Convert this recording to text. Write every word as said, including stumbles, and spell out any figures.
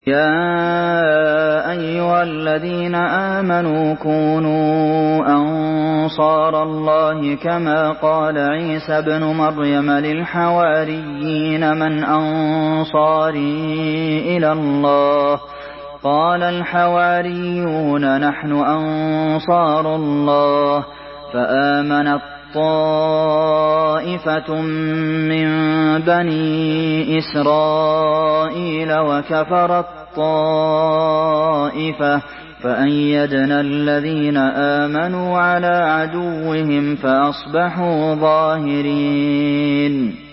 يَا أَيُّهَا الَّذِينَ آمَنُوا كُونُوا أَنصَارَ اللَّهِ كَمَا قَالَ عِيسَى ابْنُ مَرْيَمَ لِلْحَوَارِيِّينَ مَنْ أَنصَارِي إِلَى اللَّهِ ۖ قَالَ الْحَوَارِيُّونَ نَحْنُ أَنصَارُ اللَّهِ ۖ فَآمَنَت طَّائِفَةٌ مِّن بَنِي إِسْرَائِيلَ وَكَفَرَت طَّائِفَةٌ فَأَيَّدْنَا الَّذِينَ آمَنُوا عَلَىٰ عَدُوِّهِمْ فَأَصْبَحُوا ظَاهِرِينَ